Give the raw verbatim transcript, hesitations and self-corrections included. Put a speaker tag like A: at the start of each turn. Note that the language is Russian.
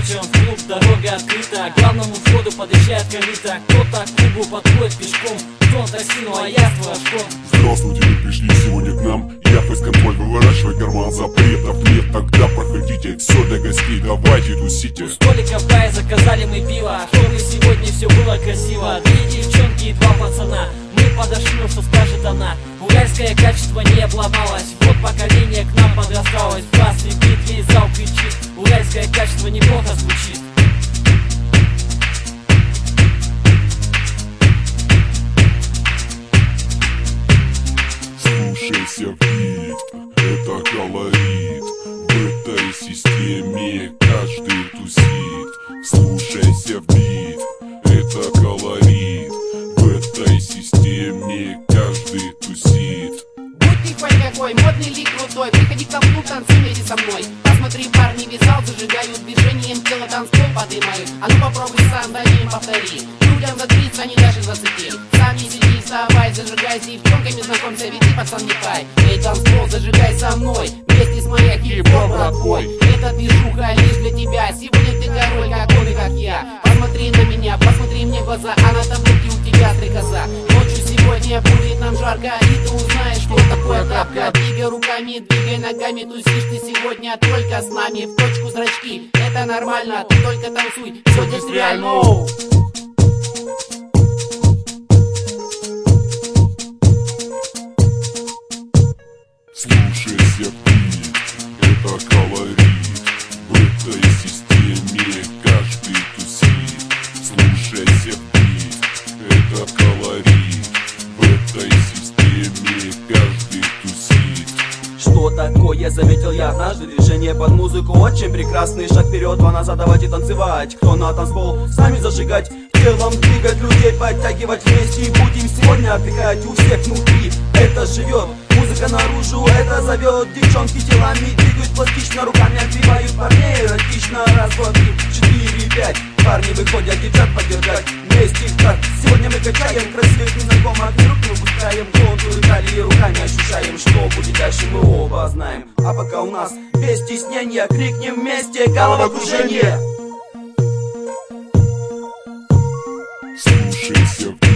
A: вечером в клуб, дорога открыта. К главному входу подъезжает корыто. Кто-то к клубу подходит пешком, кто на такси, ну а я с флажком.
B: Здравствуйте, вы пришли сегодня к нам. Я фейс-контроль, выворачиваю карман запретов нет. Тогда проходите, все для гостей, давайте тусите.
A: У столика в баре заказали мы пиво, чтобы сегодня все было красиво. Две девчонки и два пацана. Мы подошли, ну что скажет она. Уральское качество не обломалось. Вот поколение к нам подрасталось. Бас и бит, весь зал кричит. Уральское качество неплохо звучит.
B: Слушайся в бит, это колорит. В этой системе каждый тусит. Слушайся в бит, это колорит. В этой системе каждый тусит.
C: Будь ты хоть какой, модный ли крутой, приходи к клуб, танцуй вместе со мной. Посмотри, парни вязал, зажигают движением, тело танцпол подымают. А ну попробуй сам, за ним повтори. Людям за тридцать, они даже зацепи. Сам не сиди, вставай, зажигай, с девчонками знакомься, веди, пацан, не хай. Эй, танцпол, зажигай со мной, вместе с моей хип-хоп, братбой. Эта движуха лишь для тебя, сегодня ты король, как он и как я. Посмотри на меня, посмотри мне в глаза, а на таблетке у тебя стрекоза. Ночью сегодня будет нам жарко, и ты узнаешь, что такое тапка. Двигай руками, двигай ногами, тусишь ты сегодня только с нами. В точку зрачки, это нормально, ты только танцуй, все здесь реально.
B: Слушайся в бит, это колорит. В этой системе каждый тусит. Слушайся в бит, это колорит. В этой системе каждый тусит.
D: Что такое, заметил я однажды. Движение под музыку, очень прекрасный шаг вперед. Два назад, давайте танцевать. Кто на танцпол, сами зажигать. Телом двигать, людей подтягивать вместе. И будем сегодня отдыхать, у всех внутри это живет. Музыка наружу это зовет. Девчонки телами двигают пластично, руками отбивают парней эротично. Раз, два, три, четыре, пять. Парни выходят, девчат поддержать. Вместе в такт. Сегодня мы качаем красивых незнакомых рук, мы выпускаем контуры талии, руками ощущаем, что будет дальше, мы оба знаем. А пока у нас без стеснения крикнем вместе головокружение.
B: Слушайся в